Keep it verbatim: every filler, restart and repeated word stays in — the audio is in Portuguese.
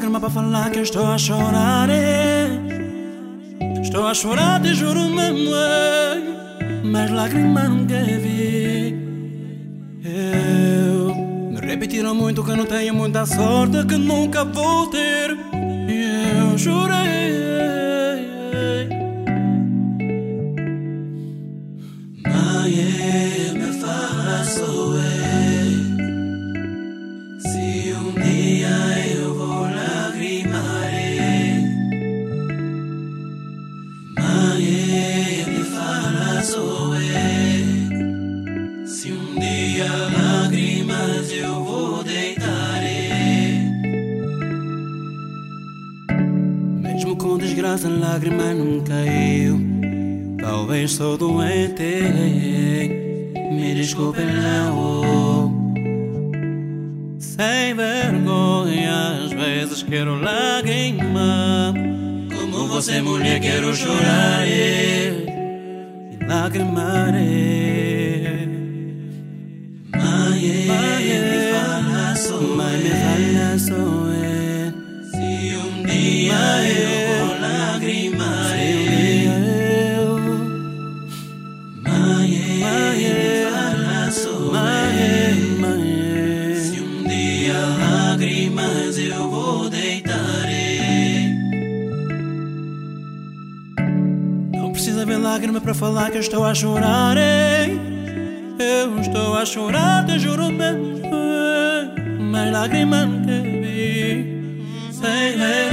lágrima para falar que eu estou a chorar, é. Estou a chorar, te juro mesmo, é. Mas lágrima nunca vi. Eu me repetiram muito que não tenho muita sorte, que nunca vou ter. E eu chorei. Mãe, me fala, sou eu. Se um dia eu vou lagrimar, mãe, me fala, sou eu. Se um dia lágrimas eu vou deitar, mesmo com desgraça, lágrimas não caiu. Talvez sou doente, me desculpe não. Sem vergonha, às vezes quero lágrima. Como você, mulher, quero chorar e lagrimar. Mãe, me fala, sou Mãe, me fala, sou eu. Se um dia eu vou lagrimar, lágrimas eu vou deitar. Não precisa ver lágrima para falar que eu estou a chorar. Eu estou a chorar, te juro mesmo. Mas lágrima nunca vi. Sem ver